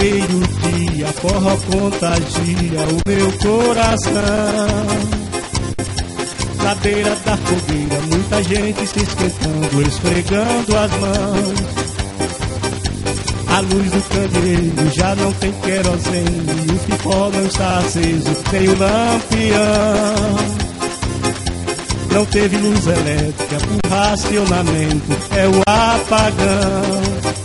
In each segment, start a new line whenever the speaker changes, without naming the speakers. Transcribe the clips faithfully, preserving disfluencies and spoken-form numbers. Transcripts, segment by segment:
meio-dia, forró contagia o meu coração. Na beira da fogueira, muita gente se esquentando, esfregando as mãos. A luz do candeeiro já não tem querosene, o pipó não está aceso, tem o lampião. Não teve luz elétrica por racionamento, é o apagão.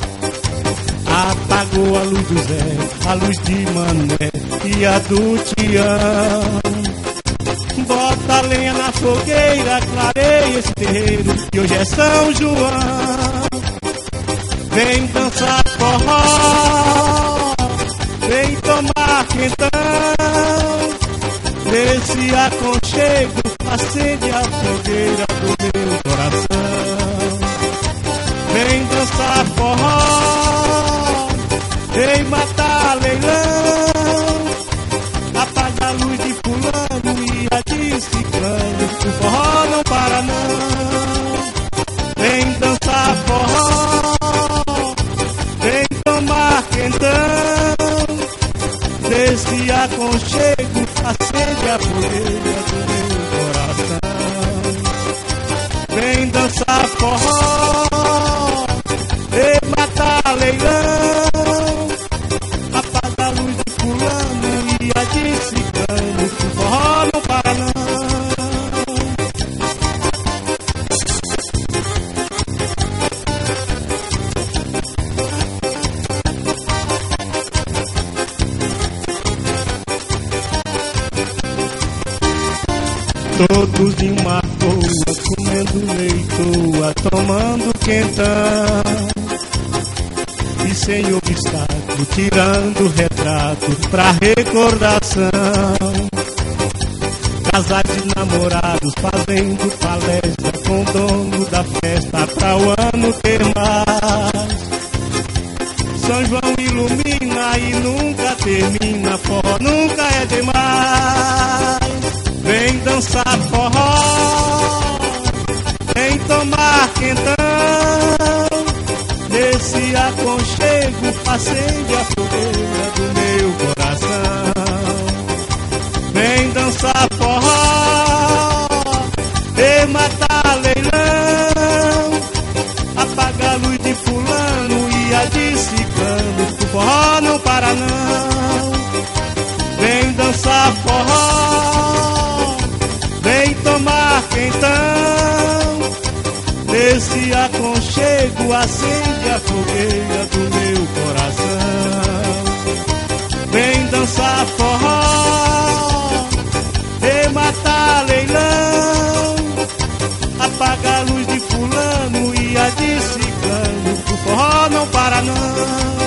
Apagou a luz do Zé, a luz de Mané e a do Tião. Bota a lenha na fogueira, clareia esse terreiro, que hoje é São João. Vem dançar forró, vem tomar quentão. Nesse aconchego, acende a fogueira do meu coração. Vem dançar forró, vem matar leilão. Apaga a luz de fulano e a de ciclano, o forró não para não. Vem dançar forró, vem tomar quentão. Nesse aconchego, acende a fogueira do meu coração. Vem dançar forró, vem matar leilão. Apaga a luz de fulano e a de ciclano, o forró não para não. Todos de uma boa, comendo leitoa, tomando quentão. E sem obstáculo, tirando retrato pra recordação. Casais de namorados fazendo palestra com o dono da festa pra o ano ter mais. São João ilumina e nunca termina, forró nunca é demais. Vem dançar forró, vem tomar quentão. Nesse aconchego, acende a fogueira do meu coração. Vem dançar forró, vem matar leilão. Apaga a luz de fulano e a de ciclano, o forró não para não. Vem dançar forró, vem tomar quentão. Nesse aconchego, acende a fogueira do meu coração. Vem dançar forró, vem matar leilão. Apaga a luz de fulano e a de ciclano, o forró não para não.